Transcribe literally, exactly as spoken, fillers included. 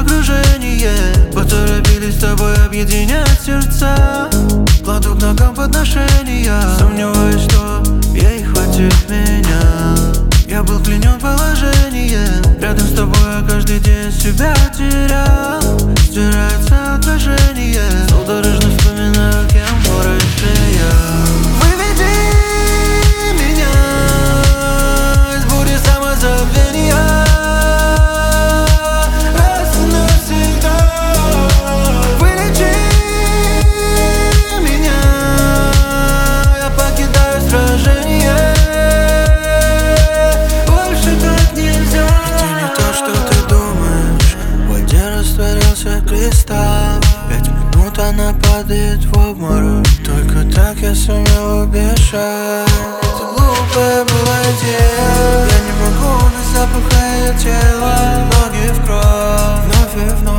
окружение. Поторопились с тобой объединять сердца. Кладу к ногам подношения. Сомневаюсь, что ей хватит меня. Я был пленен положением. Рядом с тобой я каждый день себя терял. Стирается отражение. Судорожно вспоминаю, кем был раньше я. Выведи меня из бури самозабвения. Раз и навсегда вылечи меня. Я покидаю сражение. Больше так нельзя. Ведь я не то, что ты думаешь. В воде растворился кристалл. Пять минут она падает в обморок. Только так я сумел убежать. Это глупая была идея. Я не могу без запаха ее тела. Ноги в кровь, вновь и вновь.